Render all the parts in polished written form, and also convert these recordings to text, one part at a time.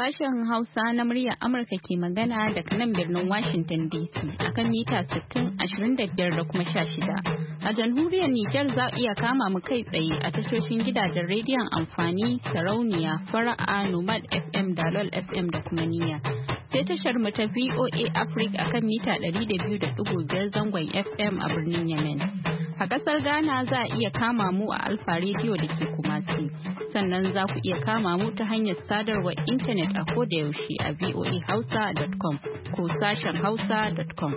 Sashen Hausa na muryar Amurka ke magana daga nan birnin Washington DC akan mita 60, 25 da kuma 16. A jamhuriyar Nijar za iya kama mu kai tsaye a tashoshin gidajen rediyon amfani, sarauniya, fara'a, Nomad FM, Dalol FM da kuma niyya. Sai tashar mu ta VOA Africa akan mita 200.5 zangon FM a birnin Yemen. A ƙasar Ghana za a iya kama mu a Alfa Radio da ke Kumasi. Sannan za ku iya kama mu ta hanyar sadarwar intanet a kodayaushe a voahausa.com ko sashen hausa.com.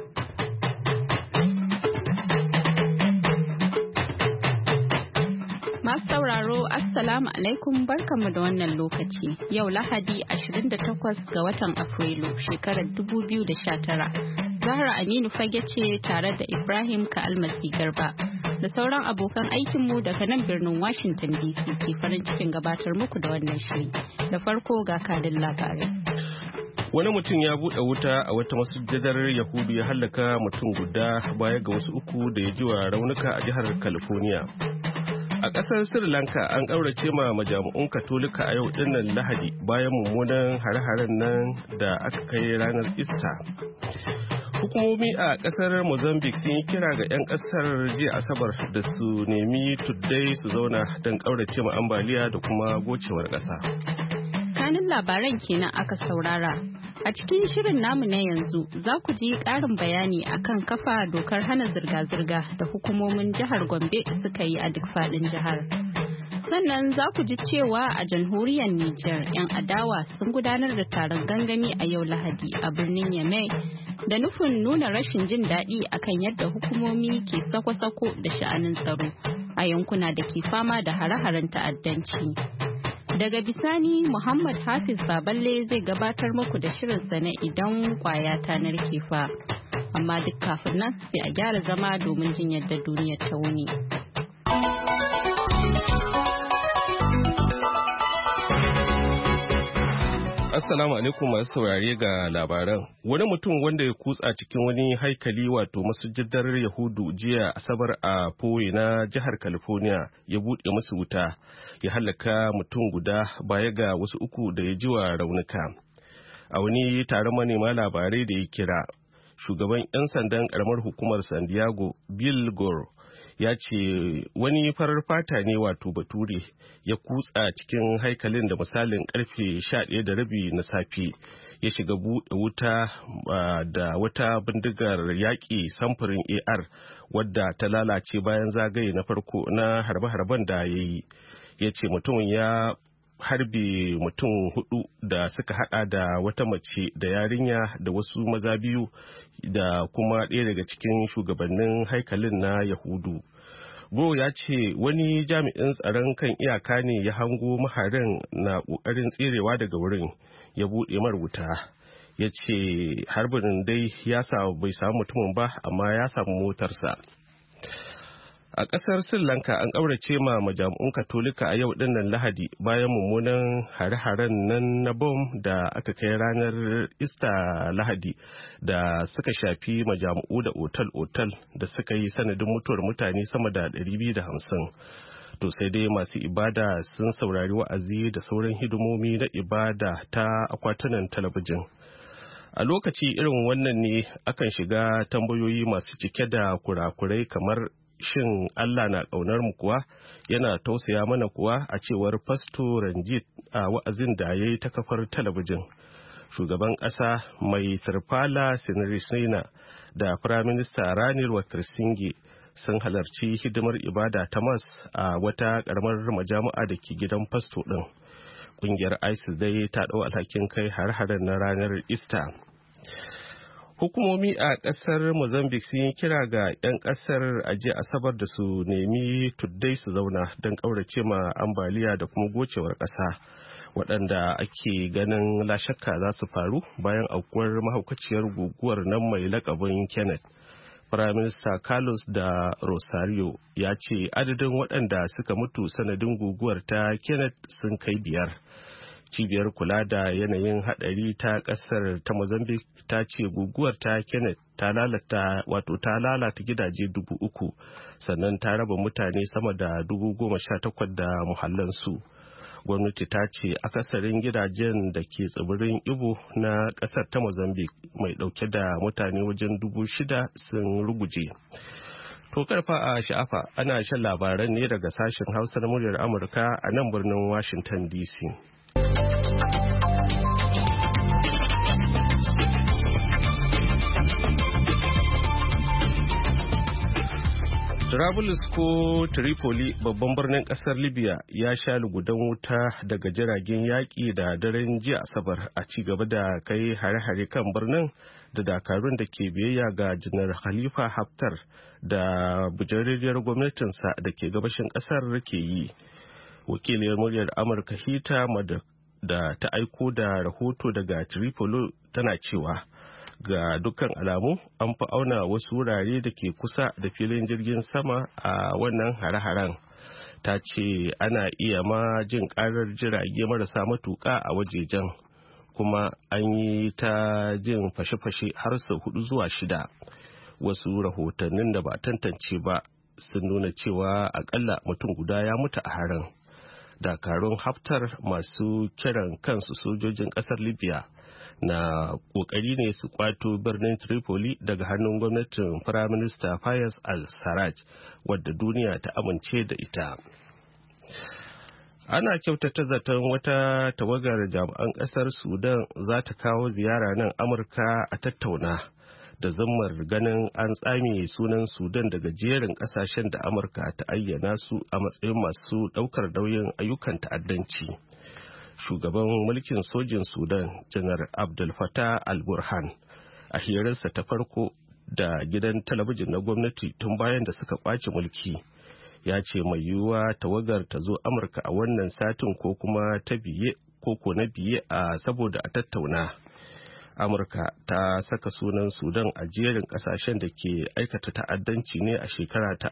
Masu sauraro, Assalamu alaikum, barkanmu da wannan lokaci. Yau Lahadi 28 ga watan Afrilu shekarar 2019. Zahra Aminu Fage ce tare da Ibrahim Ka'almasi Garba da sauran abokan aikinmu daga nan birnin Washington DC ke farin cikin gabatar muku da wannan shiri. Da farko ga kadin labarai. Wani mutum ya buɗe wuta a wata masujadar Yahudu ya hallaka mutum guda baya ga wasu uku da ya ji wa raunuka a jihar California. A ƙasar Sri Lanka an ƙaurace ma majami'un Katolika a yau dinnan Lahadi bayan mummunan hare-haren nan da aka kai ranar Easter. Hukumomi a ƙasar Mozambique sun yi kira ga 'yan ƙasar jiya Asabar da su nemi tuddai su zauna don ƙaurace ma ambaliya da kuma gocewar ƙasa. Kanin labaran kenan aka saurara. A cikin shirin namu na yanzu za ku ji ƙarin bayani akan kafa dokar hana zirga-zirga da hukumomin jihar Gombe suka yi a duk faɗin jihar. Sannan za ku ji cewa a jamhuriyar Nijar 'yan adawa sun gudanar da taron gangami a yau Lahadi a birnin Yamai da nufin nuna rashin jin daɗi akan yadda hukumomi ke sako-sako da sha'anin tsaro a yankuna da ke fama da hare-haren ta'addanci. Daga bisani Muhammad Hafiz Baballe zai gabatar muku da shirinsa na idan kwaya ta narke fa. Amma duk kafin nan sai a gyara zama domin jin yadda duniyar ta wuni. Assalamu alaikum masu saurare ga labaran. Wani mutum wanda ya kutsa cikin wani haikali wato masujadar Yahudu jiya Asabar a Poway na jihar California ya buɗe musu wuta ya halaka mutum guda baya ga wasu uku da ya ji wa raunuka. A wani taron manema labarai da ya kira, shugaban 'yan sandan karamar hukumar San Diego, Bill Gore, ya ce wani farar fata ne wato bature ya kutsa cikin haikalin da misalin karfe 11:30 na safe ya shiga buɗe wuta da wata bindigar yaƙi samfurin AR wadda ta lalace bayan zagaye na farko na harbe-harben da ya yi. Ya ce mutumin ya harbe mutum 4 da suka hada da wata mace da yarinya da wasu maza 2 da kuma ɗaya daga cikin shugabannin haikalin na Yahudu. Go ya ce wani jami'in tsaron kan iyaka ne ya hango maharin na ƙoƙarin tserewa daga wurin ya buɗe mar wuta. Ya ce harbin dai bai samu mutumin ba amma ya samu motarsa. A ƙasar Sri Lanka an ƙaurace ma majami'un Katolika a yau dinnan Lahadi bayan mummunan hare-haren nan na bom da aka kai ranar Easter Lahadi da suka shafi majami'u da otal-otal da suka yi sanadin mutuwar mutane sama da 250. To sai dai masu ibada sun saurari wa'azi da sauran hidimomi na ibada ta akwatunan talabijin. A lokaci irin wannan ne akan shiga tambayoyi masu cike da kurakurai kamar shin Allah na ƙaunar mu kuwa, yana tausaya mana kuwa, a cewar Fasto Ranjit a wa'azin da ya yi ta kafar talabijin. Shugaban ƙasa mai Sirpala Sinarisena da Firaminista Ranil Wickremesinghe sun halarci hidimar ibada ta mas a wata ƙaramar majami'a da ke gidan fasto ɗin. Ƙungiyar ISIS dai ta ɗau alhakin kai har-haren na ranar Easter. Hukumomi a ƙasar Mozambique sun yi kira ga 'yan ƙasar a jiya Asabar da su nemi tuddai su zauna don ƙaurace ma ambaliya da kuma gocewar ƙasa waɗanda ake ganin lashakka za su faru bayan aukuwar mahaukaciyar guguwar nan mai lakabin Kenneth. Firaminista Carlos da Rosario ya ce adadin waɗanda suka mutu sanadin guguwar ta Kenneth sun kai 5. Cibiyar kula da yanayin hadari ta kasar ta Mozambique ta ce guguwar ta Kenneth ta lalata gidaje 3,000 sannan ta raba mutane sama da 18,000 da muhallansu. gwamnati ta ce akasarin gidajen da ke tsibirin Ibo na kasar ta Mozambique mai dauke da mutane wajen 6,000 sun ruguje. To karfa a sha'afa ana shan labaran ne daga sashen Hausa na muryar Amurka a nan birnin Washington DC. Trablus ko Tripoli babban birnin kasar Libya ya sha lugudan wuta daga jiragen yaƙi da daren jiya Asabar a ci gaba da kai hare-hare kan birnin da dakarun da ke biyayya ga janar Khalifa Haftar da bujarriyar gwamnatinsa da ke gabashin kasar ke yi. Wakiliyar muryar Amurka Hita da ta aiko da rahoto daga Tripoli tana cewa ga dukkan alamu an fi auna wasu wurare da ke kusa da filin jirgin sama a wannan hare-haren. Ta ce ana iya ma jin karar jirage marasa matuƙa a wajejen, kuma an yi ta jin fashe-fashe har sau 4 zuwa 6. Wasu rahotannin da ba tantance ba sun nuna cewa akalla mutum guda ya mutu a harin. Dakarun Haftar masu kiran kansu sojojin ƙasar Libya na kokari ne su kwato birnin Tripoli daga hannun gwamnatin Firaminista Fayez al-Sarraj wadda duniya ta amince da ita. Ana kyautata zaton wata tawagar jami'an ƙasar Sudan za ta kawo ziyara nan Amurka a tattauna da zammar ganin an tsame sunan Sudan daga jerin ƙasashen da Amurka ta ayyana su a matsayin masu ɗaukar nauyin ayyukan ta'addanci. Shugaban mulkin sojin Sudan, Janar Abdul Fattah al-Burhan, a hirarsa ta farko da gidan talabijin na gwamnati tun bayan da suka ƙwace mulki, ya ce mai yiwuwa tawagar ta zo Amurka a wannan satin ko kuma ta biye ko na biye saboda a tattauna. Amurka ta saka sunan Sudan a jerin ƙasashen da ke aikata ta'addanci ne a shekara ta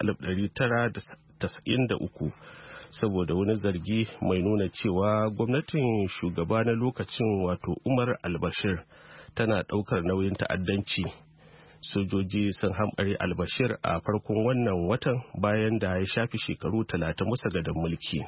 1993. saboda wani zargi mai nuna cewa gwamnatin shugaba na lokacin wato Umar al-Bashir tana ɗaukar nauyin ta'addanci. Sojoji sun hamɓare al-Bashir a farkon wannan watan bayan da ya shafi shekaru 30 musa gadon mulki.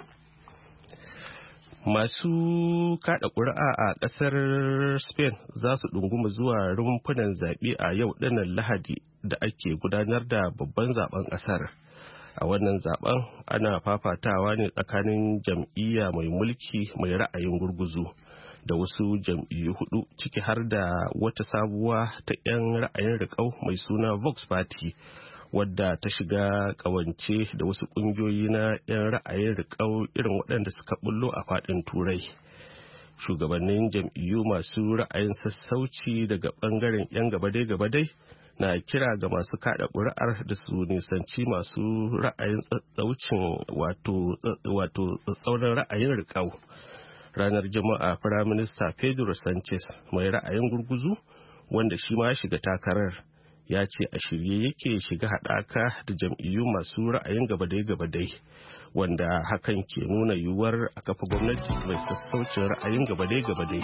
Masu kada ƙuri'a a ƙasar Spain za su ɗunguma zuwa rumfunan zaɓe a yau ɗinnan Lahadi da ake gudanar da babban zaben ƙasar. A wannan zaben ana fafatawa ne tsakanin jam'iyya mai mulki mai ra'ayin gurguzu da wasu jam'iyyu 4 ciki har da wata sabuwa ta 'yan ra'ayin riƙau mai suna Vox Party wadda ta shiga ƙawance da wasu ƙungiyoyi na 'yan ra'ayin riƙau irin waɗanda suka bullo a faɗin Turai. Shugabannin jam'iyyu masu ra'ayin sassauci daga ɓangaren 'yan gabadai na kira ga masu kada ƙuri'ar da su nisanci masu ra'ayin tsatsaucin wato tsatsauran ra'ayin riƙau. Ranar Juma'a Firaminista Pedro Sanchez mai ra'ayin gurguzu wanda shi ma shiga takarar ya ce a shirye yake shiga haɗaka da jam'iyyu masu ra'ayin gabadai wanda hakan ke nuna yiwuwar a kafa gwamnati mai sassaucin ra'ayin gabadai.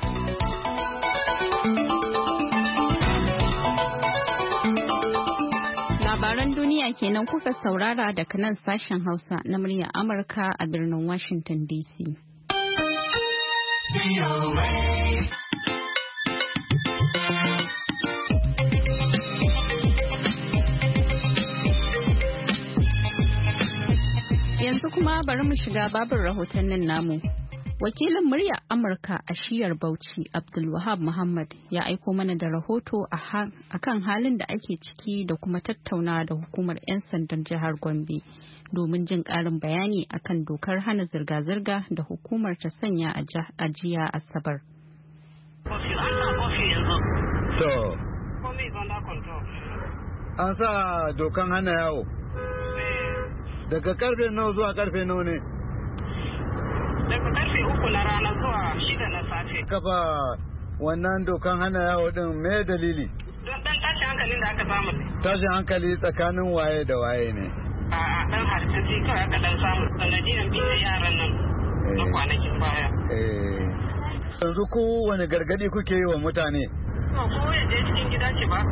Labaran duniya kenan kuka saurara daga nan sashen Hausa na muryar Amurka a birnin Washington DC. Yanzu kuma bari mu shiga babin rahotannin namu. Wakilin muryar Amurka a shiyar Bauchi, Abdulwahab Muhammad, ya aiko mana da rahoto a kan halin da ake ciki da kuma tattauna da hukumar 'yan sandan jihar Gombe domin jin ƙarin bayani akan dokar hana zirga-zirga da hukumar ta sanya a jiya Asabar. An sa dokan hana yawo. Daga karfe nawa zuwa karfe nawa ne? Daga karfe 3 na rana zuwa 6 na safe. Kafa wannan dokan hana yawo din me dalili? Don dan tashin hankalin da aka samu. Tashin hankali tsakanin waye da waye ne? A'a dan harkaci kawai aka dan samu sanadiyan bin yaran nan na kwanakin baya. Yanzu ku wani gargadi kuke yi wa mutane? To ko ya je cikin gida ce ba.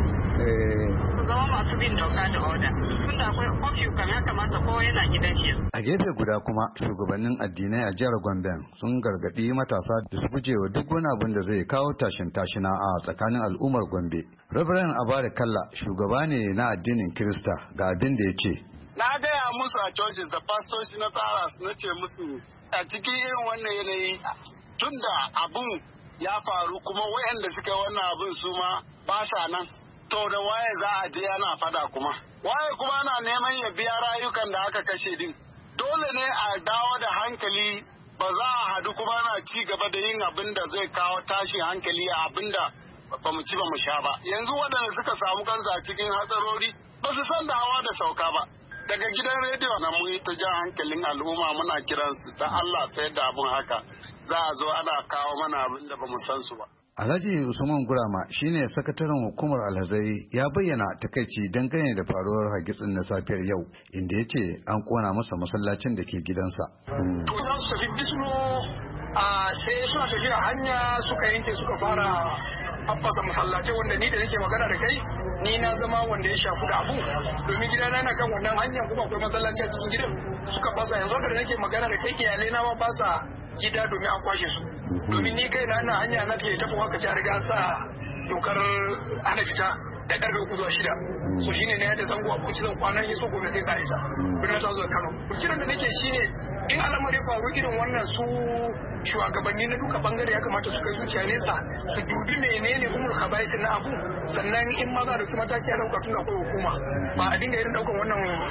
Su zama masu bin doka da oda. Tunda akwai curfew kam ya kamata ko yana gidan shi. A gefe guda kuma shugabannin addinai a jihar Gombe sun gargaɗi matasa da su gujewa duk wani abin da zai kawo tashin tashina a tsakanin al'ummar Gombe. Reverend Abare Kalla shugaba ne na addinin Kirista ga abin da ya ce. Na gaya musu a churches da pastors na tara su na ce musu a cikin irin wannan yanayi tunda abun ya faru kuma wayanda suka yi wannan abun su ma ba sa nan. To da waye za a je ana fada kuma. Waye kuma ana neman ya biya rayukan da aka kashe din. Dole ne a dawo da hankali ba za a hadu kuma ana ci gaba da yin abin da zai kawo tashin hankali a abin da ba mu ci ba mu sha ba. Yanzu waɗanda suka samu kansu a cikin hatsarori ba su san da hawa da sauka ba. Daga gidan rediyo na mu ta jan hankalin al'umma muna kiransu ta Allah sai da abin haka za a zo ana kawo mana abin da ba mu san su ba. Alhaji Usman Gurama shine sakataren hukumar alhazai ya bayyana takaici dangane da faruwar hargitsin na safiyar yau inda ya ce an kona masa masallacin da ke gidansa. To za su tafi Bisno sai suna tafiya hanya suka yanke suka fara haffasa masallacin wanda ni da nake magana da kai ni na zama wanda ya shafu da abu domin gidana na kan wannan hanyar kuma akwai masallaci a cikin gidan suka fasa yanzu da nake magana da kai iyalai na ba sa gida domin an kwashe su. Domin ni kai na hanya na ke tafi waka ci riga sa dokar hana fita da karfe 3 zuwa 6. So shine ne yadda zango a kuci zan kwanan yi so gobe sai ka isa. Birnin ta zuwa Kano. Kiran da nake shine in al'amari faru irin wannan su shugabanni na duka bangare ya kamata su kai zuciya nesa su dubi menene umul khabais na abu sannan in ma za a dauki mataki a dauka tun akwai hukuma ba a dinga irin daukar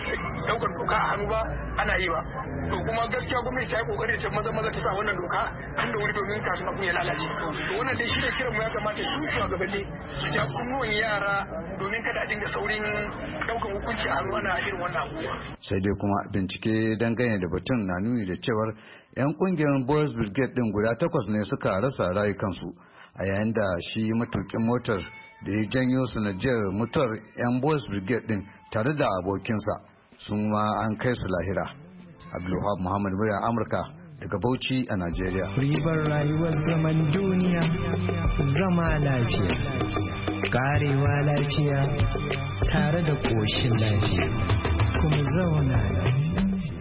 doka a hannu ba ana yi ba. To kuma gaskiya gwamnati ta yi kokari ta maza ta sa wannan doka tun da wuri domin kafin abu ya lalace. To wannan dai shi ne kiran mu ya kamata su shugabanni su ja kunnuwan yara domin kada a dinga saurin daukar hukunci a hannu ana irin wannan abubuwa. Sai dai kuma bincike dangane da batun na nuni da cewar 'yan kungiyar Boys Brigade din guda 8 ne suka rasa rayukansu a yayin da shi matukin motar da ya janyo sanadiyar mutuwar 'yan Boys Brigade din tare da abokinsa sun ma an kai su lahira. Abdulwahab Muhammad murya Amurka daga Bauchi a Najeriya. Ribar rayuwar zaman duniya zama lafiya, karewa lafiya tare da ƙoshin lafiya kuma zauna lafiya.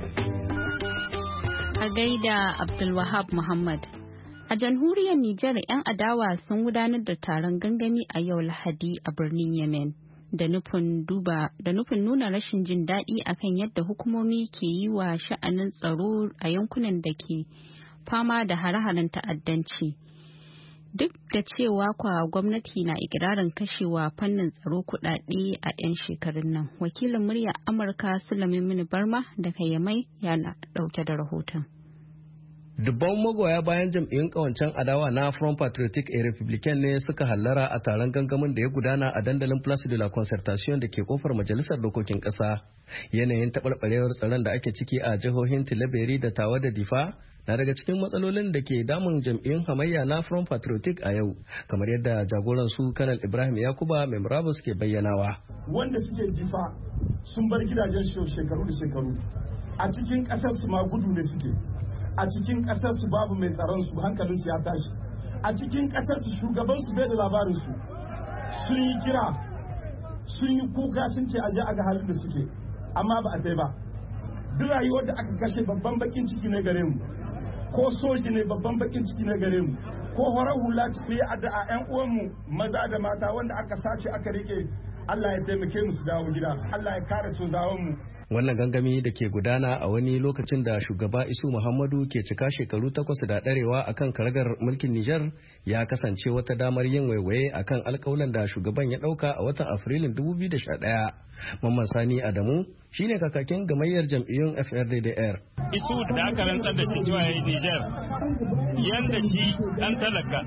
A gaida Abdulwahab Muhammad. A jamhuriyar Nijar 'yan adawa sun gudanar da taron gangami a yau Lahadi a birnin Yemen da nufin nuna rashin jin daɗi akan yadda hukumomi ke yi wa sha'anin tsaro a yankunan da ke fama da hare-haren ta'addanci. Duk da cewa kwa gwamnati na ikirarin kashewa fannin tsaro kuɗaɗe a 'yan shekarun nan. Wakilin murya Amurka Sulaiman Barma daga Yamai yana ɗauke da rahoton. Dubban magoya bayan jam'iyyun kawancen adawa na Front Patriotic et Republicain ne suka hallara a taron gangamin da ya gudana a dandalin Place de la Concertation da ke kofar Majalisar Dokokin Ƙasa. Yanayin taɓarɓarewar tsaron da ake ciki a jihohin Tilaberi da Tawa da Difa na daga cikin matsalolin da ke damun jam'iyyun hamayya na Front Patriotic a yau, kamar yadda jagoran su Kanal Ibrahim Yakuba mai murabus ke bayyanawa. Wanda suke Difa sun bar gidajen shekaru da shekaru, a cikin ƙasar su ma gudu ne suke. A cikin ƙasar su babu mai tsaron su, hankalin su ya tashi. A cikin ƙasar su shugaban su bai da labarin su. Sun yi kira, sun yi kuka, sun ce aje aga halin da suke, amma ba a tai ba. Duk rayuwar da aka kashe babban bakin ciki ne gare mu, ko soji ne babban bakin ciki ne gare mu, ko horar hula ne a 'yan uwanmu maza da mata wanda aka sace aka rike. Allah ya taimake mu su dawo gida, Allah ya kare su zawon mu. Wannan gangami da ke gudana a wani lokacin da shugaba Isu Muhammadu ke cika shekaru 8 da ɗarewa akan karagar mulkin Nijar ya kasance wata damar yin waiwaye akan alƙawalan da shugaban ya ɗauka a watan Afrilun 2011. Mamman Sani Adamu shine kakakin gamayyar jam'iyyun FRDDR. Isu da aka rantsar da shi zuwa Nijar yanda shi ɗan talaka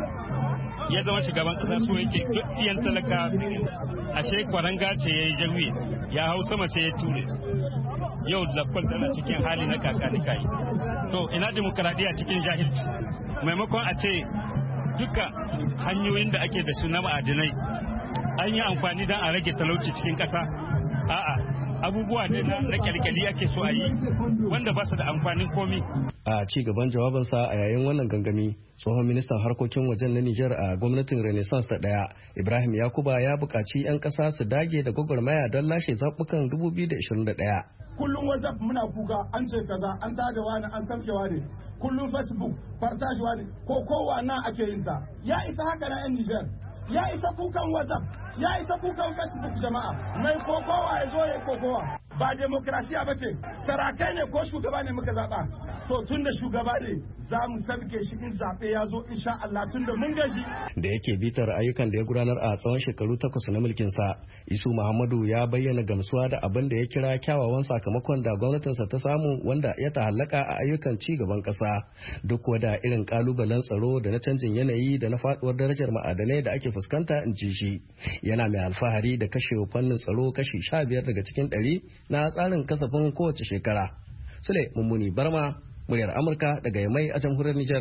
ya zama shugaban ƙasa so yake duk iyan talaka ashe kwaranga ce ya yi jawi ya hau sama sai ya ture yau lakwal tana cikin hali na kakani kai to ina demokaradiyya cikin jahilci maimakon a ce duka hanyoyin da ake da su na ma'adinai an yi amfani don a rage talauci cikin ƙasa a'a abubuwa na kyalkyali ake so a yi wanda ba su da amfanin komi. A ci gaban jawabinsa a yayin wannan gangami, tsohon ministan harkokin wajen na Nijar a gwamnatin Renaissance ta ɗaya, Ibrahim Yakuba ya buƙaci 'yan ƙasa su dage da gwagwarmaya don lashe zaɓukan 2021. Kullum WhatsApp muna kuka an ce kaza an tada wani an sarke wani, kullum Facebook partage wani, ko kowa na ake yin ta. Ya isa haka na 'yan Nijar, ya isa kukan WhatsApp, ya isa kukan Facebook jama'a. Mai kokowa ya zo ya kokowa. Ba demokrasiya ba ce, sarakai ne ko shugaba ne muka zaɓa. To tun da shugaba ne za mu sabke shi in zaɓe ya zo insha Allah tun da mun gaji. Da yake bitar ayyukan da ya gudanar a tsawon shekaru 8 na mulkinsa, Isu Muhammadu ya bayyana gamsuwa da abin da ya kira kyawawan sakamakon da gwamnatinsa ta samu wanda ya ta'allaka a ayyukan ci gaban ƙasa. Duk wada irin kalubalen tsaro da na canjin yanayi da na faduwar darajar ma'adanai da ake fuskanta in ji shi. Yana mai alfahari da kashe fannin tsaro kashi 15 daga cikin 100 na tsarin kasafin kowace shekara. Sule Mummuni Barma, muryar Amurka daga Yamai a jamhuriyar Nijar.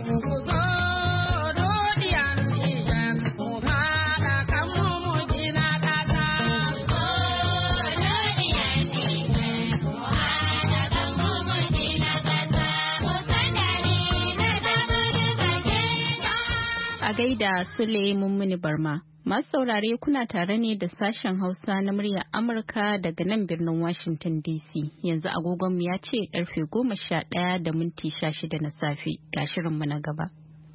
A gaida Sule Mummuni Barma. Masu saurare kuna tare ne da sashen Hausa na muryar Amurka daga nan birnin Washington DC. Yanzu agogonmu ya ce karfe 11:16 na safe. Ga shirinmu na gaba.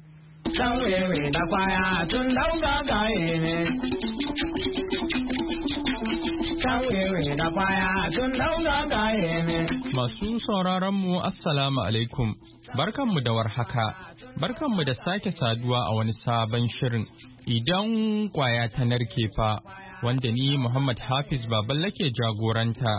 Masu sauraronmu Assalamu alaikum, barkanmu da warhaka, barkanmu da sake saduwa a wani sabon shirin idan kwaya ta narke fa, wanda ni Muhammad Hafiz Baballe ke jagoranta.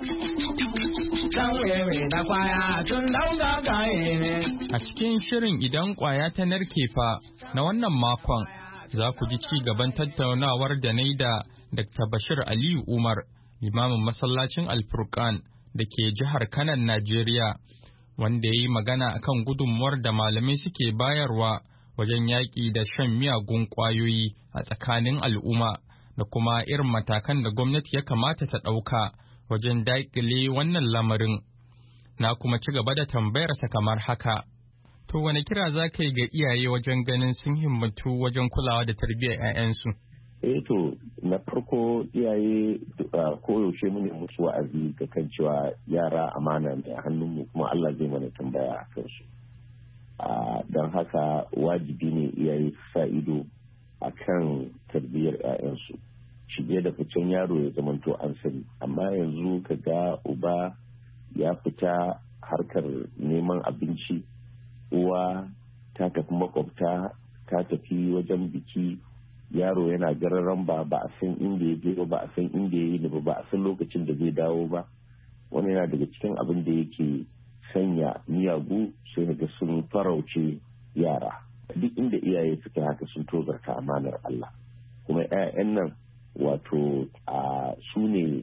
A cikin shirin idan kwaya ta narke fa na wannan makon, za ku ji ci gaban tattaunawar da na yi da Dr. Bashir Aliyu Umar, limamin masallacin Alfurkan da ke jihar Kanan, Najeriya, wanda ya yi magana akan gudunmuwar da malamai suke bayarwa wajen yaƙi da shan miyagun ƙwayoyi a tsakanin al'umma da kuma irin matakan da gwamnati ya kamata ta ɗauka wajen daƙile wannan lamarin. Na kuma ci gaba da tambayarsa kamar haka. To wane kira za ka yi ga iyaye wajen ganin sun himmatu wajen kulawa da tarbiyyar 'ya'yansu? To na farko iyaye koyaushe mu ne musu wa'azi ga kan cewa yara amana ne a hannunmu kuma Allah zai mana tambaya a kansu. Don haka wajibi ne iyaye su sa ido a kan tarbiyyar 'ya'yansu. Shige da ficen yaro ya zamanto an sani, amma yanzu ka ga uba ya fita harkar neman abinci, uwa ta tafi makwabta, ta tafi wajen biki, yaro yana gararan ba a san inda ya je ba a san inda ya yi ba a san lokacin da zai dawo ba. Wani yana daga cikin abin da yake sanya miyagu sai ga sun farauce yara. Duk inda iyaye suka haka sun tozarta amanar Allah, kuma 'ya'yan nan wato su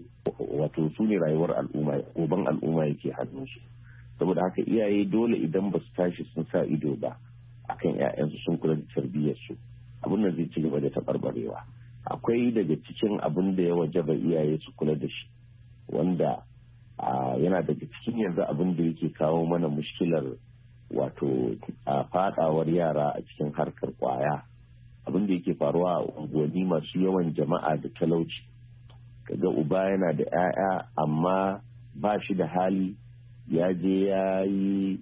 ne rayuwar al'umma, goban al'umma yake hannunsu. Saboda haka iyaye dole idan ba su tashi sun sa ido ba akan 'ya'yansu sun kula da tarbiyyarsu, abin nan zai ci gaba da taɓarɓarewa. Akwai daga cikin abin da ya wajaba iyaye su kula da shi, wanda yana daga cikin yanzu abin da yake kawo mana mushkilar wato fadawar yara a cikin harkar kwaya. Abin da yake faruwa a unguwanni masu yawan jama'a da talauci, kaga uba yana da 'ya'ya amma ba shi da hali, ya je ya yi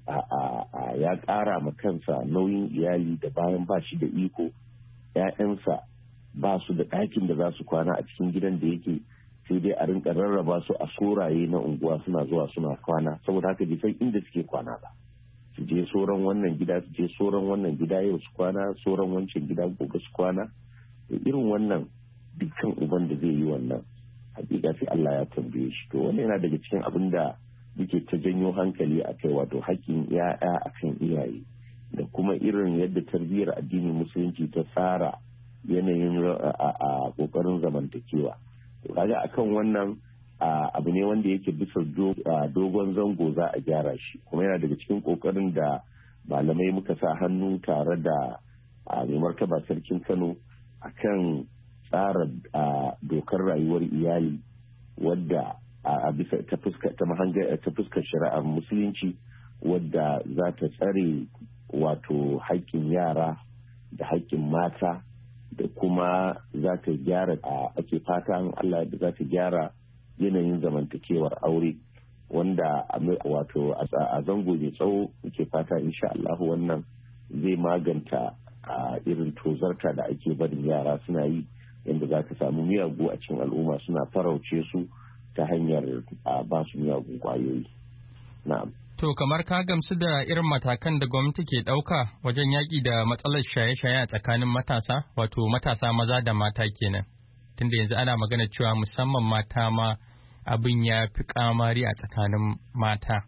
ya ƙara ma kansa nauyin iyali da bayan ba shi da iko, 'ya'yansa ba su da ɗakin da za su kwana a cikin gidan da yake, sai dai a rinka rarraba su a soraye na unguwa suna zuwa suna kwana, saboda haka bai san inda suke kwana ba. Su je soran wannan gida, su je soran wannan gida yau su kwana, soran wancan gida gobe su kwana. Irin wannan dukkan uban da zai yi wannan hakika sai Allah ya tambaye shi. To wannan yana daga cikin abin da muke ta janyo hankali a kai, wato haƙƙin 'ya'ya akan iyaye, da kuma irin yadda tarbiyyar addinin musulunci ta tsara yanayin a ƙoƙarin zamantakewa. Kaga akan wannan abu ne wanda yake bisa dogon zango za a gyara shi, kuma yana daga cikin ƙoƙarin da malamai muka sa hannu tare da mai martaba sarkin Kano akan tsara dokar rayuwar iyali, wadda a bisa ta fuskar shari'ar musulunci wadda za ta tsare wato haƙƙin yara da haƙƙin mata da kuma za ta gyara ake fatan Allah da za ta gyara yanayin zamantakewar aure wanda wato a zango mai tsawo ke fata insha Allah wannan zai maganta irin tozarta da ake barin yara suna yi yadda za ka samu miyagu a cikin al'umma suna farauce su ta hanyar ba su miyagun kwayoyi. Na'am. To kamar ka gamsu da irin matakan da gwamnati ke ɗauka wajen yaƙi da matsalar shaye-shaye a tsakanin matasa, wato matasa maza da mata kenan. Tunda yanzu ana magana cewa musamman mata ma abin ya fi kamari a tsakanin mata.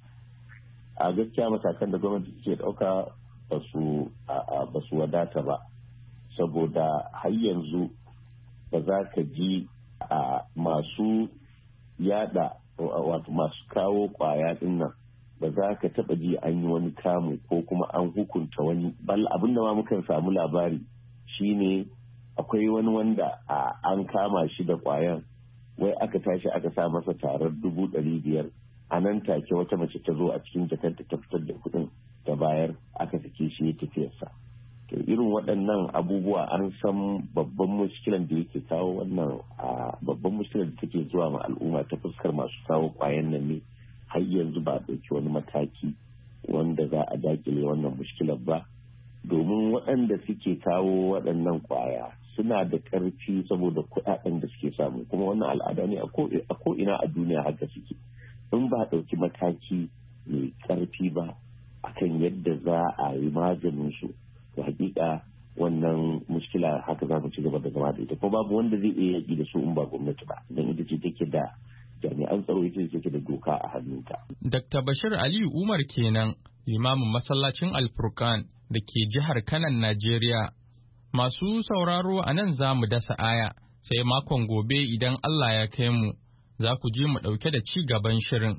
A gaskiya matakan da gwamnati ke ɗauka ba su wadata ba, saboda har yanzu ba za ka ji masu yada wato masu kawo kwaya din nan ba za ka taba ji an yi wani kamu ko kuma an hukunta wani bal abin da ma mukan samu labari shine akwai wani wanda an kama shi da kwayan wai aka tashi aka sa masa tarar 500,000 a nan take wata mace ta zo a cikin jakarta ta fitar da kuɗin ta bayar aka sake shi ya tafiyarsa. To irin waɗannan abubuwa an san babban muskilan da yake kawo wannan babban muskilan da take zuwa ma al'umma ta fuskar masu kawo kwayan nan ne har yanzu ba a ɗauki wani mataki wanda za a dakile wannan muskilar ba, domin waɗanda suke kawo waɗannan kwaya suna da ƙarfi saboda kuɗaɗen da suke samu, kuma wannan al'ada ne a ko'ina a duniya haka suke. In ba a ɗauki mataki mai ƙarfi ba akan yadda za a yi maganin su, to hakika wannan muskila haka za mu ci gaba da zama da ita, ko babu wanda zai iya yaƙi da su in ba gwamnati ba, don ita ce take da jami'an tsaro, ita ce take da doka a hannunta. Dr. Bashir Aliyu Umar kenan, limamin masallacin Al-Furqan da ke jihar Kanan, Najeriya. Masu sauraro a nan za mu dasa aya, sai makon gobe idan Allah ya kai mu. Za ku ji mu ɗauke da ci gaban shirin.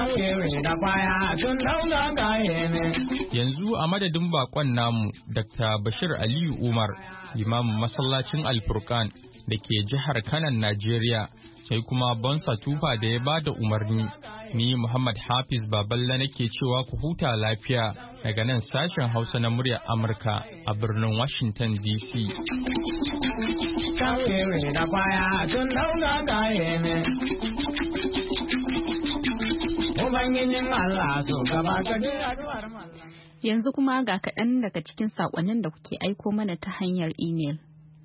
Yanzu a madadin bakon namu, Dr. Bashir Aliyu Umar, limamin masallacin Al-Furqan da ke jihar Kanan, Najeriya, sai kuma Bonsa Tufa da ya ba da umarni. Ni Muhammad Hafiz Baballa nake cewa ku huta lafiya daga nan sashen Hausa na muryar Amurka a birnin Washington DC. Yanzu kuma ga kaɗan daga cikin saƙonnin da kuke aiko mana ta hanyar imel.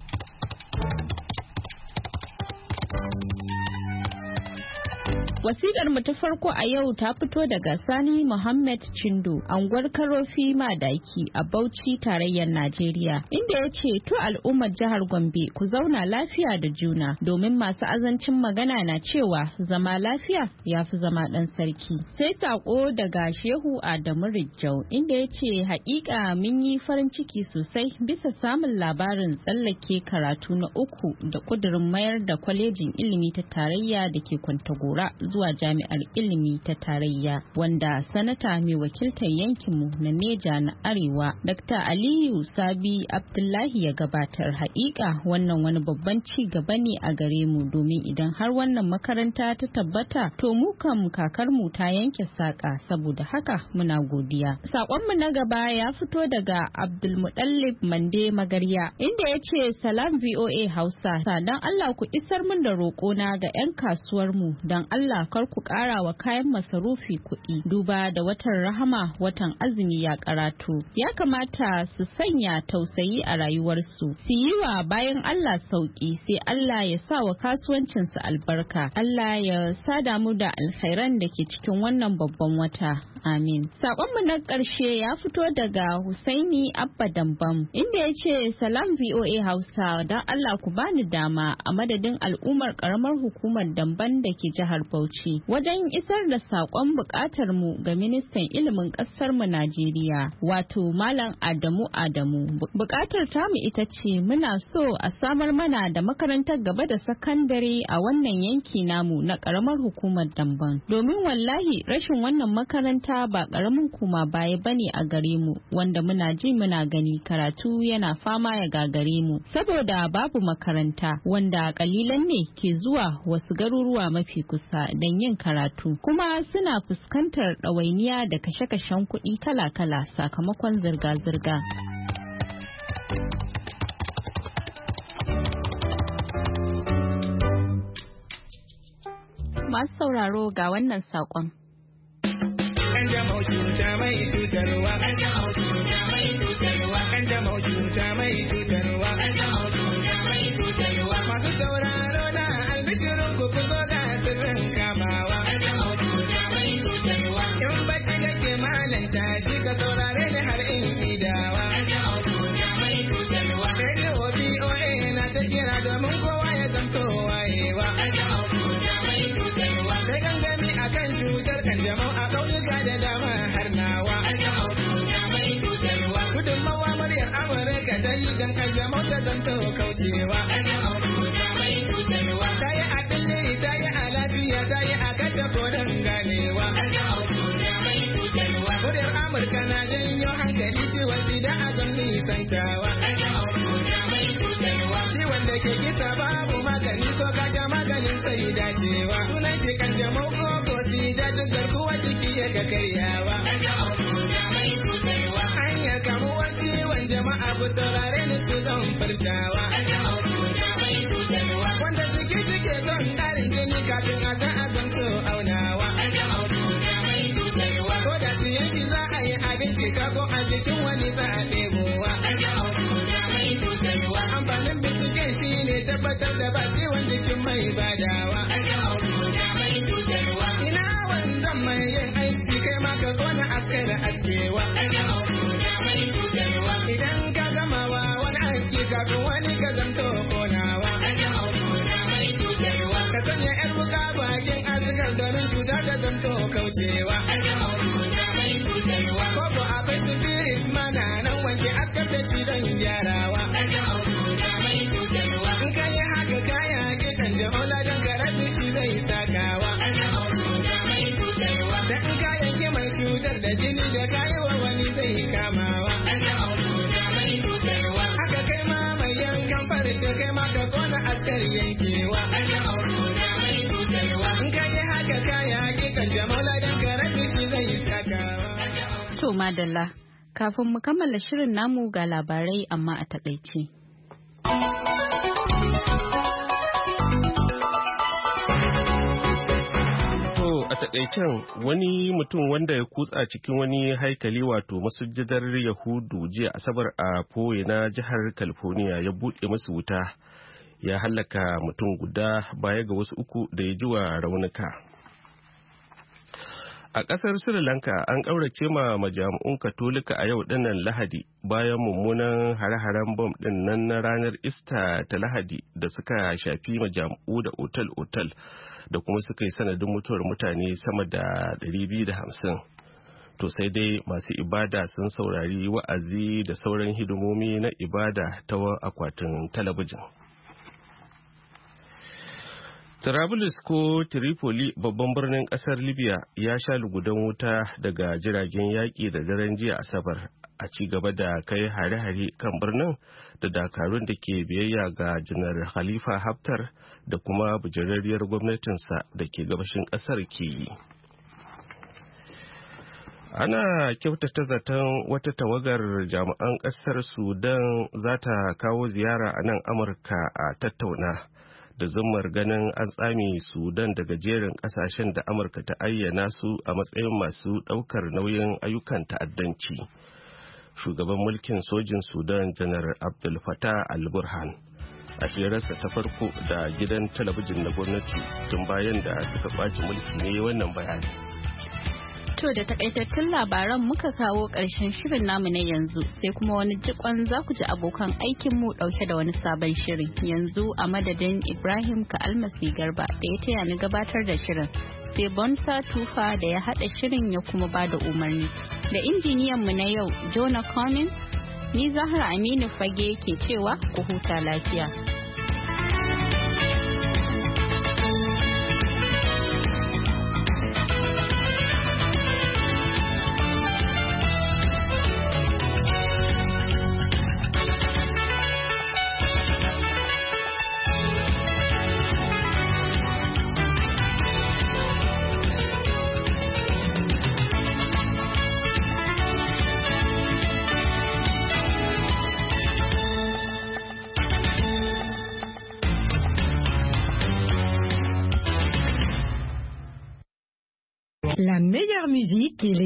Wasiƙar mu ta farko a yau ta fito daga Sani Muhammad Chindo, anguwar Karofi Madaki a Bauchi, tarayyar Najeriya, inda ya ce to al'ummar jihar Gombe ku zauna lafiya da juna, domin masu azancin magana na cewa zama lafiya ya fi zama ɗan sarki. Sai saƙo daga Shehu Adamu Rijau, inda ya ce haƙiƙa mun yi farin ciki sosai bisa samun labarin tsallake karatu na 3 da ƙudurin mayar da kwalejin ilimi ta tarayya da ke Kwantagora zuwa jami'ar ilimi ta tarayya, wanda sanata mai wakiltar yankinmu na Neja na Arewa Dr. Aliyu Sabi Abdullahi ya gabatar. Haƙiƙa wannan wani babban ci gaba ne a gare mu, domin idan har wannan makaranta ta tabbata to mu kan kakarmu ta yanke saƙa, saboda haka muna godiya. Saƙonmu na gaba ya fito daga Abdulmuɗallib Mande Magarya, inda ya ce salam VOA Hausa, don Allah ku isar min da roƙona ga 'yan kasuwarmu, don Allah kar ku ƙara wa kayan masarufi kuɗi, duba da watan rahama, watan azumi ya karatu. Ya kamata su sanya tausayi a rayuwarsu, su yi wa bayan Allah sauƙi, sai Allah ya sa wa kasuwancinsu albarka. Allah ya sada mu da alkhairan da ke cikin wannan babban wata. Amin. Saƙonmu na ƙarshe ya fito daga Husaini Abba Dambam, inda ya ce salam VOA Hausa, don Allah ku bani dama a madadin al'ummar ƙaramar hukumar Damban da ke jihar Bauchi wajen isar da saƙon buƙatar mu ga ministan ilimin ƙasar mu Najeriya, wato Malam Adamu. Buƙatar tamu ita ce muna so a samar mana da makarantar gaba da sakandare a wannan yanki namu na ƙaramar hukumar Damban, domin wallahi rashin wannan makaranta ba ƙaramin kuma baya bane a gare mu, wanda muna ji muna gani karatu yana fama ya gagare mu saboda babu makaranta, wanda kalilan ne ke zuwa wasu garuruwa mafi kusa don yin karatu kuma suna fuskantar ɗawainiya da kashe-kashen kuɗi kala-kala sakamakon zirga-zirga. Masu sauraro ga wannan saƙon. Kanjamau cuta mai cutarwa. Kanjamau cuta mai cutarwa. Kanjamau cuta mai cutarwa. Kanjamau cuta mai cutarwa. Masu sauraro na albishirin ku zo ga sirrin kamawa. Kanjamau cuta mai cutarwa. In bacci kake malanta shi ka saurare ni har in idawa. Kanjamau cuta mai cutarwa. Radio BOA na ta kira domin kowa ya zamto wayewa. Kanjamau cuta mai cutarwa. Sai gangami akan cutar kanjamau a ƙauyuka da dama har nawa. Gudunmawa muryar Amurka ta yi don kanjamau ta zanto kaucewa. Ta yi a ɗilliri, ta yi a lafiya, ta yi a kace koren ganewa. Muryar Amurka na janyo hankali ciwon sida a zan nisantawa. Ciwon da ke kisa babu magani ko kasha maganin sai dacewa. Sunan shi kanjamau ko sida duk garkuwa jiki ya ka karyawa. Hanyar kamuwar ciwon jama'a ku taurare ni su zan furtawa. Wanda jiki shi ke son ƙarin jini kafin a san azamto aunawa. Ko da siyan shi za a yi abinci kako a jikin wani za a ɗebowa. Amfanin binciken shi ne tabbatar da ba ciwon jikin mai badawa. Ina wanzan mai yin aiki kai ma ka kona askar askewa. Idan ka gamawa wani aiki kafin wani ka zanto konawa. Ka sanya yar wuka bakin askar domin cuta ta zanto kaucewa. Koko akwai spirit mana nan wanke askar da shi don gyarawa. In ka yi haka kaya ke kan jahola don karafi shi zai takawa. Da in ka yanke mai cutar da jini da kayewa wani zai kamawa. Haka kai ma mai yankan farce kai ma ka kona askar yankewa. In ka yi haka kaya ke kan jahola don karafi shi zai takawa. To madalla, kafin mu kammala shirin namu ga labarai amma a takaice. A takaicen wani mutum wanda ya kutsa cikin wani haikali wato masujadar Yahudu jiya Asabar a Poe na jihar California ya buɗe masu wuta ya hallaka mutum guda baya ga wasu uku da ya ji wa raunuka. A ƙasar Sri Lanka an ƙaurace ma majami'un Katolika a yau ɗinnan Lahadi bayan mummunan hare-haren bom ɗin nan na ranar Ista ta Lahadi da suka shafi majami'u da otal-otal da kuma suka yi sanadin mutuwar mutane sama da 250. To sai dai masu ibada sun saurari wa'azi da sauran hidimomi na ibada ta akwatin talabijin. Trablus ko Tripoli babban birnin kasar Libya ya sha lugudan wuta daga jiragen yaƙi da daren jiya Asabar a ci gaba da kai hare-hare kan birnin da dakarun da ke biyayya ga janar Khalifa Haftar da kuma bujirarriyar gwamnatinsa da ke gabashin kasar ke yi. Ana kyautata zaton wata tawagar jami'an kasar Sudan za ta kawo ziyara a nan Amurka a tattauna da zummar ganin an tsame Sudan daga jerin kasashen da Amurka ta ayyana su a matsayin masu ɗaukar nauyin ayyukan ta'addanci. Shugaban mulkin sojin Sudan Janar Abdul Fattah al-Burhan a hirarsa ta farko da gidan talabijin na gwamnati tun bayan da suka kwaci mulki ne wannan bayani. To da takaitattun labaran muka kawo ƙarshen shirin namu na yanzu sai kuma wani jikon za ku ji abokan aikinmu ɗauke da wani sabon shirin yanzu a madadin Ibrahim Ka'almasi Garba da ya taya ni gabatar da shirin sai Bonsa Tufa da ya haɗa shirin ya kuma ba da umarni da injiniyanmu na yau Jonah Collins ni Zahra Aminu Fage ke cewa ku huta lafiya. La meilleure musique et les